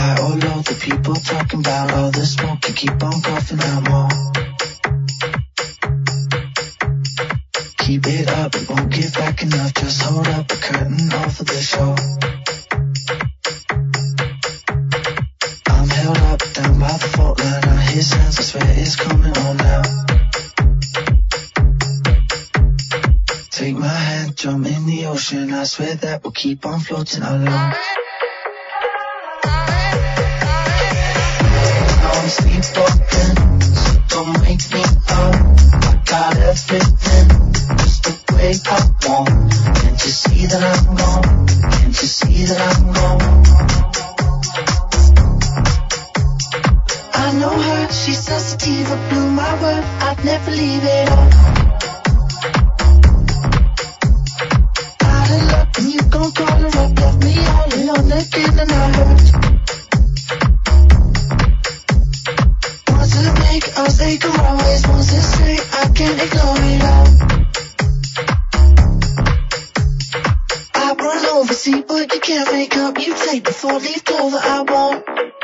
high or low, the people talking about all the smoke, you keep on coughing out more. Keep it up, it won't get back enough, just hold up a curtain off of the show. I'm held up, down by the fault line, I hear sounds, I swear it's coming on now. Take my hand, jump in the ocean, I swear that we'll keep on floating alone. I'm sleepwalking, so don't wake me up. I got everything, just the way I want. Can't you see that I'm gone? Can't you see that I'm gone? I know her, she's sensitive, I blew my word, I'd never leave it all. Out of luck, and you gon' call her up, left me all alone again, and I hurt. Us they go always once it's straight, I can't ignore it all. I run over, see, but you can't make up. You take the 4-leaf clover I want.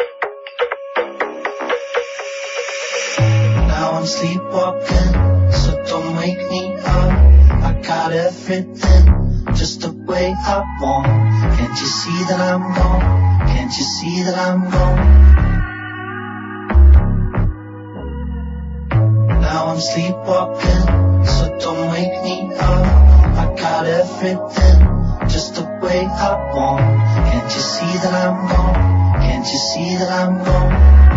Now I'm sleepwalking, so don't wake me up. I got everything, just the way I want. Can't you see that I'm gone? Can't you see that I'm gone? Now I'm sleepwalking, so don't wake me up. I got everything, just the way I want. Can't you see that I'm gone? Can't you see that I'm gone?